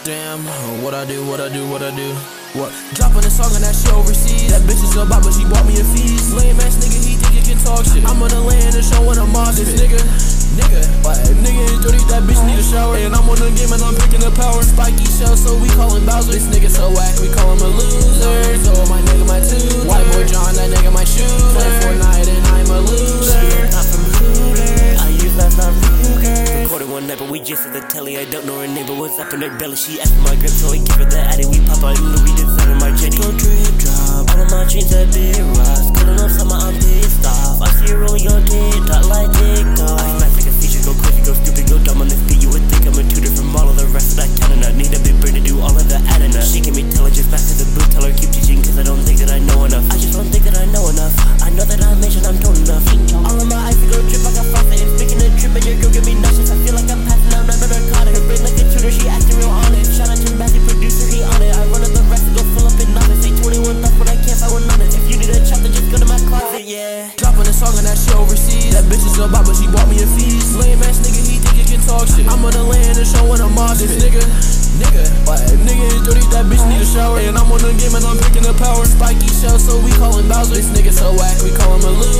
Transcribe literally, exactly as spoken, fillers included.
Damn, what I do, what I do, what I do. What? Dropping a song on that shit overseas. That bitch is a bop, but she bought me a fees. Lame ass nigga, he think he can talk shit. I'm on the land and showing a mosh. This nigga, nigga, what? Nigga ain't dirty, that bitch need a shower. And I'm on the game and I'm picking the power. Spiky shell, so we call him Bowser. This nigga so whack, we call him a loser. So my nigga my tutor. White boy John, that nigga my shooter. Play Fortnite and I'm a loser. Not from Hooters, I use that's not Ruger. Recorded one night, but we just at the telly. I don't know her name, but what's up in her belly? She asked for my grip, so I give her the addy. We pop out in Louis design in my jetty. Go drip drop, all of my jeans that big rocks. Calling up summer, I'm pissed off. I see her rolling your TikTok like TikTok. I smash like a seizure, go crazy, go stupid, go dumb on this beat. You would think I'm a tutor from all of the rest of that Canada. Need a big brain to do all of the adding up. She can be telling just back to the booth, tell her keep teaching, cause I don't think that I know enough. I just don't think that I know enough. I know that I mentioned I'm told enough. All of my eyes go drip like a faucet. And speaking of drip, and your girl give me nauseous. I feel like I'm passing out, not a narcotic. Her brain like a tutor, she acting real honest. Shout out to Matthew, producer, he on it. I run up the rest and go fill up in novice. Say twenty-one thoughts, but I can't find one honest. If you need a chop, then just go to my closet, yeah. Dropping a song on that shit overseas. That bitch is a bop, but she bought me a fees. Lame ass nigga, he think he can talk shit. I'm on the land and showing a mosh. This nigga, nigga, what? Nigga ain't dirty, that bitch need a shower. And I'm on the game and I'm picking the power. Spiky shell, so we call him Bowser. This nigga so whack, we call him a loser.